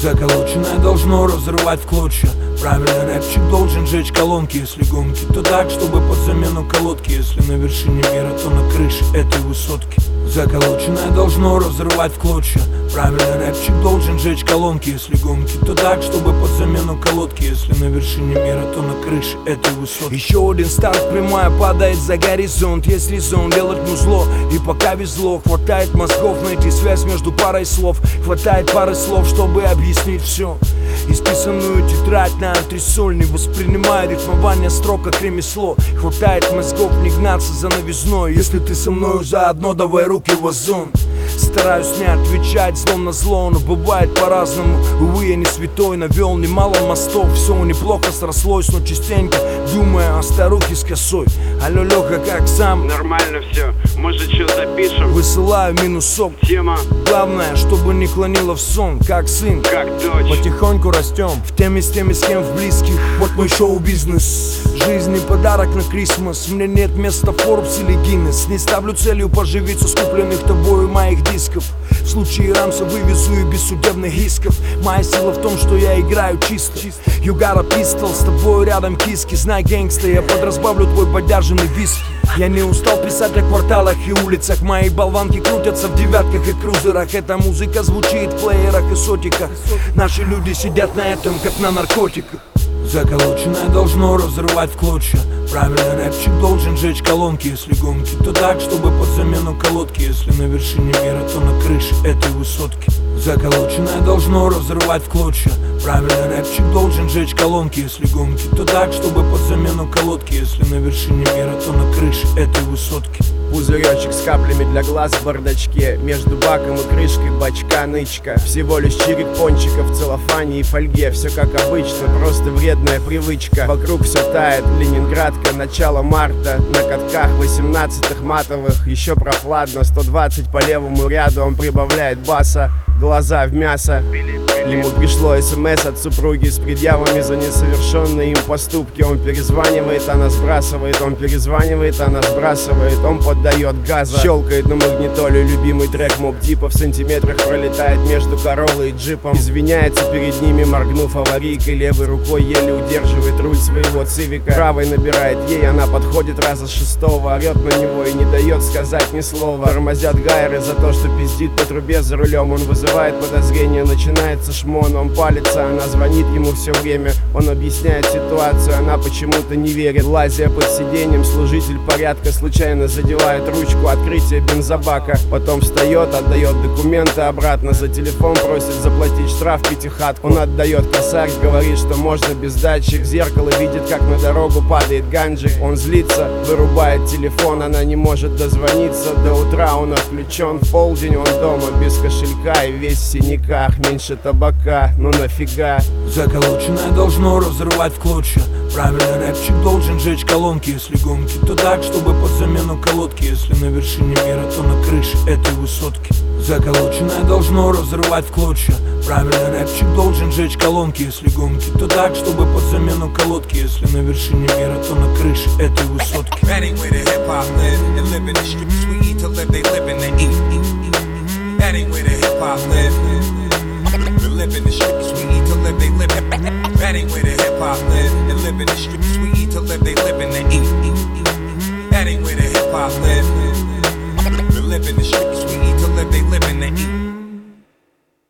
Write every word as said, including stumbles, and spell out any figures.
Заколоченное должно разрывать в клочья. Правильно, рэпчик должен жечь колонки. Если гонки, то так, чтобы под замену колодки. Если на вершине мира, то на крыше этой высотки. Заколоченное должно разрывать в клочья. Правильно, рэпчик должен жечь колонки. Если гонки, то так, чтобы под замену колодки. Если на вершине мира, то на крыше этой высотки. Еще один старт, прямая падает за горизонт. Есть резон делать музло, и пока везло. Хватает мозгов найти связь между парой слов. Хватает пары слов, чтобы объяснить все. Исписанную тетрадь на антресоль. Не воспринимая рифмование строк как ремесло. Хватает мозгов не гнаться за новизной. Если ты со мною заодно, давай руки в озон. Стараюсь не отвечать злом на зло, но бывает по-разному. Увы, я не святой, навел немало мостов. Все неплохо срослось, но частенько думая о старухе с косой. Алло, Леха, как сам? Нормально все, может, что запишем? Высылаю минусок. Тема, Главное, чтобы не клонило в сон. Как сын, как дочь. потихоньку растем. В теме с теми, с кем в близких. Вот мой шоу-бизнес. Жизнь не подарок на Крисмас. Мне нет места в Forbes или Guinness. Не ставлю целью поживиться скупленных тобою моих дисков. В случае рамса вывезу и без судебных исков. Моя сила в том, что я играю чисто. You got a pistol, с тобой рядом киски. Знай, гэнгста, я подразбавлю твой подержанный виски. Я не устал писать о кварталах и улицах. Мои болванки крутятся в девятках и крузерах. Эта музыка звучит в плеерах и сотиках. Наши люди сидят на этом, как на наркотиках. Заколоченное должно разрывать в клочья. Правильно, рэпчик должен жечь колонки. Если гонки, то так, чтобы под замену колодки. Если на вершине мира, то на крыше этой высотки. Заколоченное должно разрывать в клочья. Правильно, рэпчик должен жечь колонки. Если гонки, то так, чтобы под замену колодки. Если на вершине мира, то на крыше этой высотки. Пузыречек с каплями для глаз в бардачке. Между баком и крышкой бачка нычка. Всего лишь чирик пончиков в целлофане и фольге. Все как обычно, просто вредная привычка. Вокруг все тает, Ленинградка, начало марта. На катках восемнадцатых матовых. Еще прохладно, сто двадцать по левому ряду. Он прибавляет баса, глаза в мясо. Ему пришло смс от супруги с предъявами за несовершенные им поступки. Он перезванивает, она сбрасывает. Он перезванивает, она сбрасывает. Он поддает газа, щелкает на магнитоле любимый трек Моб Дипа. В сантиметрах пролетает между Короллой и джипом. Извиняется перед ними, моргнув аварийкой. Левой рукой еле удерживает руль своего цивика. Правой набирает ей, она подходит раза с шестого. Орет на него и не дает сказать ни слова. Тормозят гайры за то, что пиздит по трубе за рулем. Он вызывает подозрение, начинается шмон. Он палится, она звонит ему все время. Он объясняет ситуацию, она почему-то не верит. Лазя под сиденьем, служитель порядка случайно задевает ручку открытия бензобака. Потом встает, отдает документы обратно. За телефон просит заплатить штраф пятихатку. Он отдает косарь, говорит, что можно без датчик. В зеркало видит, как на дорогу падает ганджик. Он злится, вырубает телефон. Она не может дозвониться. До утра он отключен. В полдень он дома без кошелька и весь в синяках. Меньше табака, ну нафига. Заколоченное должно разрывать в клочья. Правильно, рэпчик должен жечь колонки. Если гонки, то так, чтобы под замену колодки. Если на вершине мира, то на крыше этой высотки. Заколоченное должно разрывать в клочья. Правильно, рэпчик должен жечь колонки. Если гонки, то так, чтобы под замену колодки. Если на вершине мира, то на крыше этой высотки. Live in the streets, we eat to live, they live in. That ain't where the hip hop live. And live in the streets, we eat to live, they live in. That ain't where the hip hop live. We live in the streets.